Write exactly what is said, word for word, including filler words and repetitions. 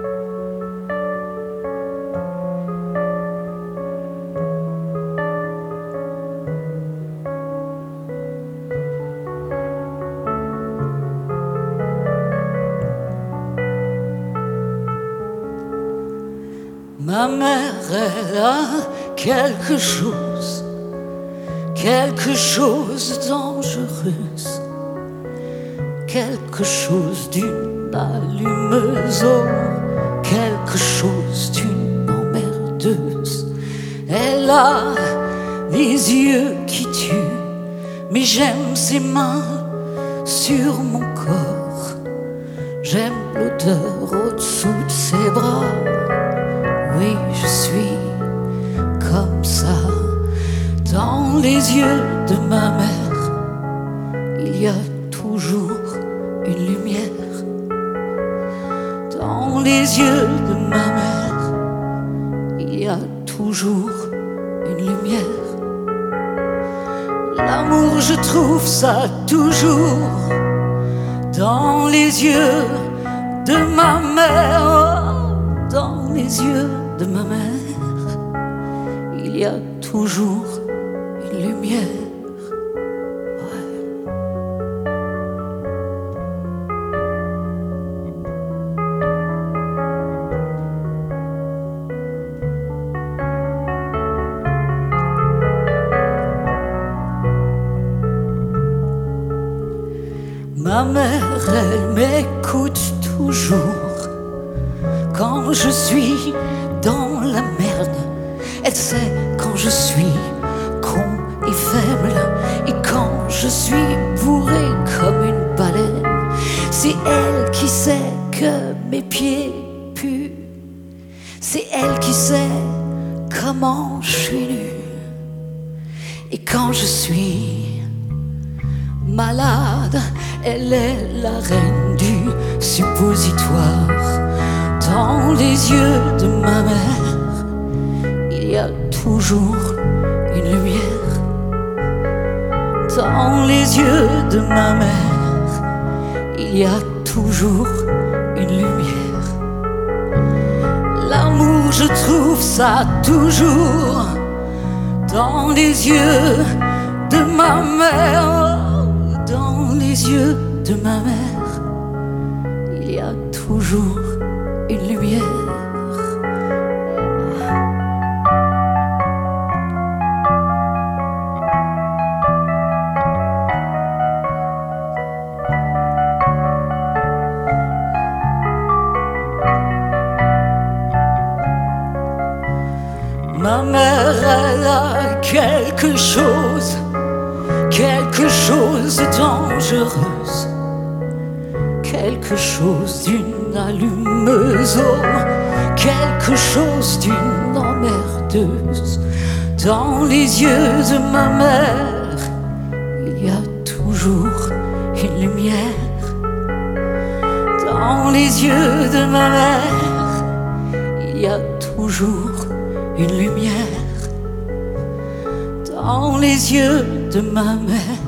Ma mère, elle a quelque chose, quelque chose de dangereuse, quelque chose d'une allumeuse, oh, quelque chose d'une emmerdeuse. Elle a les yeux qui tuent, mais j'aime ses mains sur mon corps. J'aime l'odeur au-dessous de ses bras. Oui, je suis comme ça. Dans les yeux de ma mère, il y a toujours une lumière. Dans les yeux de ma mère, il y a toujours une lumière. L'amour, je trouve ça toujours dans les yeux de ma mère. Dans les yeux de ma mère, il y a toujours une lumière. Ma mère, elle m'écoute toujours quand je suis dans la merde. Elle sait quand je suis con et faible, et quand je suis bourré comme une baleine. C'est elle qui sait que mes pieds puent. C'est elle qui sait comment je suis nu. Et quand je suis malade, elle est la reine du suppositoire. Dans les yeux de ma mère, il y a toujours une lumière. Dans les yeux de ma mère, il y a toujours une lumière. L'amour, je trouve ça toujours dans les yeux de ma mère. Dans les yeux de ma mère, il y a toujours une lumière. Ma mère, elle a quelque chose, quelque chose de dangereuse, quelque chose d'une allumeuse, oh, quelque chose d'une emmerdeuse. Dans les yeux de ma mère, il y a toujours une lumière. Dans les yeux de ma mère, il y a toujours une lumière. Dans les yeux de ma mère,